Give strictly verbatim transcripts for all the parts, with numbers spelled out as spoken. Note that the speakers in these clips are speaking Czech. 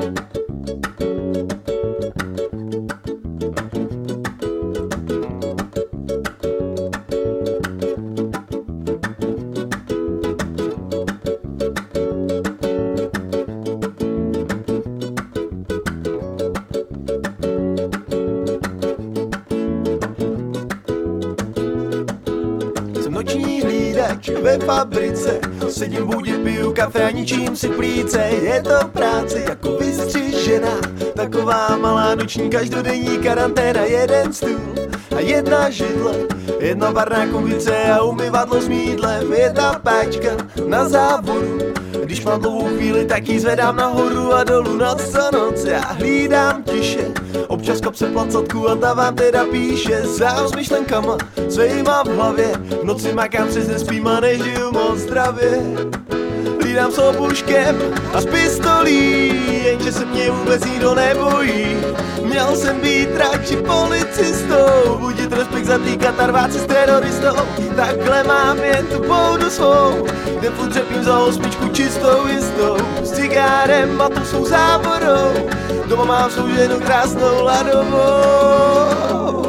Noční hlídač ve fabrice, sedím v budě, piju kafe a ničím si plíce. Je to práce jako vystřižená, taková malá noční každodenní karanténa. Jeden stůl a jedna židle, jedna barná konvice a umyvadlo s mýdlem. Jedna páčka na závodu, když mám dlouhou chvíli, tak ji zvedám nahoru a dolů. Noc co noc já hlídám tiše, občas kopse placatku a ta vám teda píše. Sám s myšlenkama svejma v hlavě, v noci makám, přes nespím a nežiju moc zdravě. Hlídám s obuškem a s pistolí, jenže se mě vůbec nikdo nebojí. Měl jsem být radši policistou, budit respekt, zatýkat a rvát se s teroristou. Takhle mám jen tu boudu svou, kde furt třepím za osmičku čistou jistou. S cigárem a tu svou závorou, doma mám svou ženu krásnou ladovou.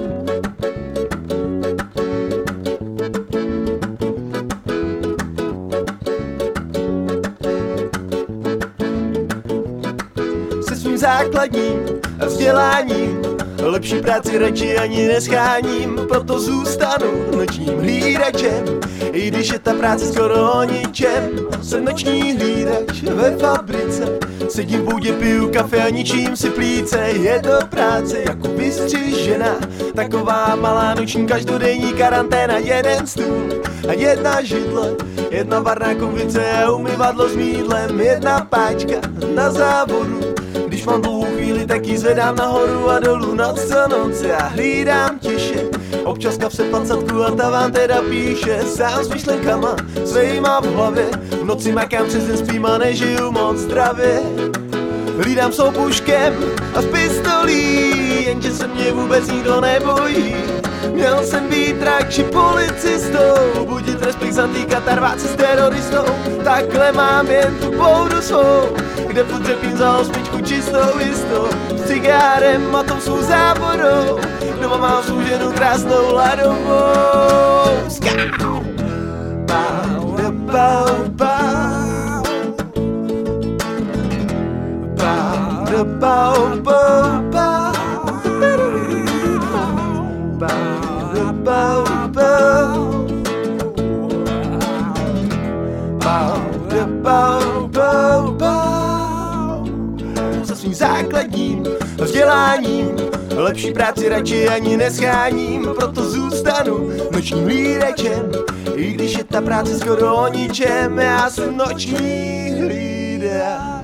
Se svým základním vzděláním lepší práci radši ani nescháním, proto zůstanu nočním hlídačem, i když je ta práce skoro o ničem. Jsem noční hlídač ve fabrice, sedím v budě, piju kafe a ničím si plíce. Je to práce jako vystřižená, taková malá noční každodenní karanténa. Jeden stůl a jedna židle, jedna varná konvice a umyvadlo s mýdlem. Jedna páčka na závodu, když mám dlouhou chvíli, tak ji zvedám nahoru a dolů. Noc co noc já hlídám tiše, občas kapse placatku a ta vám teda píše. Sám s myšlenkama svejma v hlavě, v noci makám, přes den spím a nežiju moc zdravě. Hlídám s obuškem a s pistolí, jenže se mě vůbec nikdo nebojí. Měl jsem být radši policistou, budit respekt, zatýkat a rvát se s teroristou. Takhle mám jen tu boudu svou, kde furt třepím za osmičku čistou jistou. S cigárem a tou svou závorou, doma mám svou ženu krásnou ladovou. Skau! Bau, bau, bau. Bau, bau, bau, bau. Bau, bau, bau. Bau, bau, bau, bau. Se svým základním vzděláním lepší práci radši ani nescháním, proto zůstanu nočním hlídačem, i když je ta práce skoro o ničem. Já jsem noční hlídač.